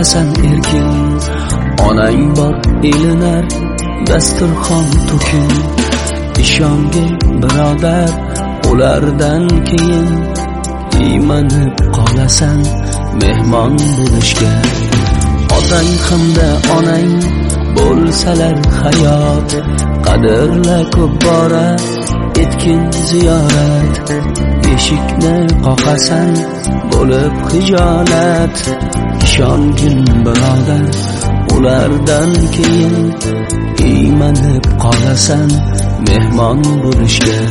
qolasan erkin. Onang bor ilinar dasturxon to'kin. Ishongin birodar, ulardan keyin iymanib qolasan mehmon bo'lishga. Otang hamda onang bo'lsalar hayot, qadrla ko'p bora etkin ziyorat. Eshikni qoqasan bo'lib hijolat. Ishongin birodar, ulardan keyin iymanib qolasan mehmon bo'lishga.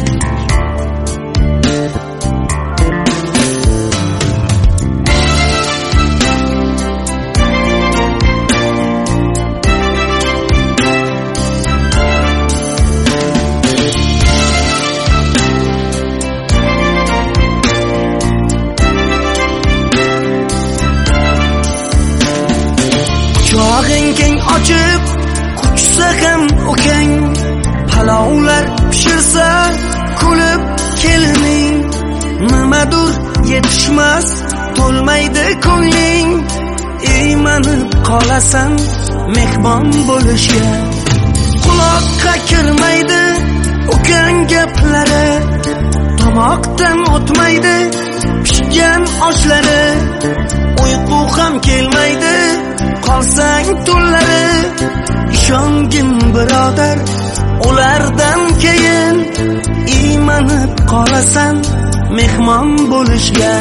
Quchog'ing keng ochib quchsa ham ukang, palovlar pishirsa kulib kelining. Nimadur yetishmas to'lmaydi ko'ngling, iymanib qolasan mehmon bo'lishga. Quloqqa kirmaydi ukang gaplari, tomoqdan o'tmaydi pishgan oshlari. Uyqu ham kelmaydi qolsang tunlari. Ishongin birodar, ulardan keyin iymanib qolasan mehmon bo'lishga.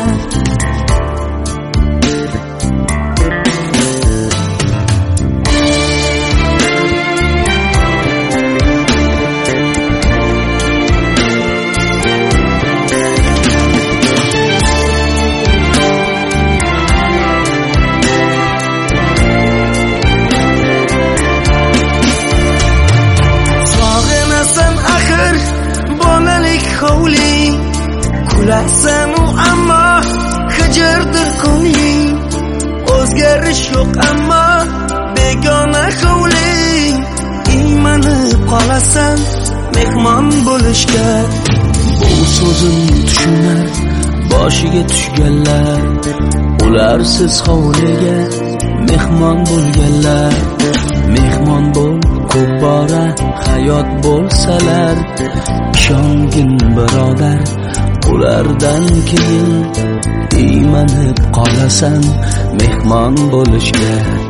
Kulasan ammo hijrdir ko'ngling, o'zgarish yo'q ammo begona hovling. Iymanib qolasan mehmon bo'lishga. Bu so'zim tushunar boshiga tushganlar, ularsiz hovliga mehmon bo'lganlar. Mehmon bo'l ko'p bora hayot bo'lsalar. Ishongin birodar, ulardan keyin iymanib qolasan mehmon bo'lishga.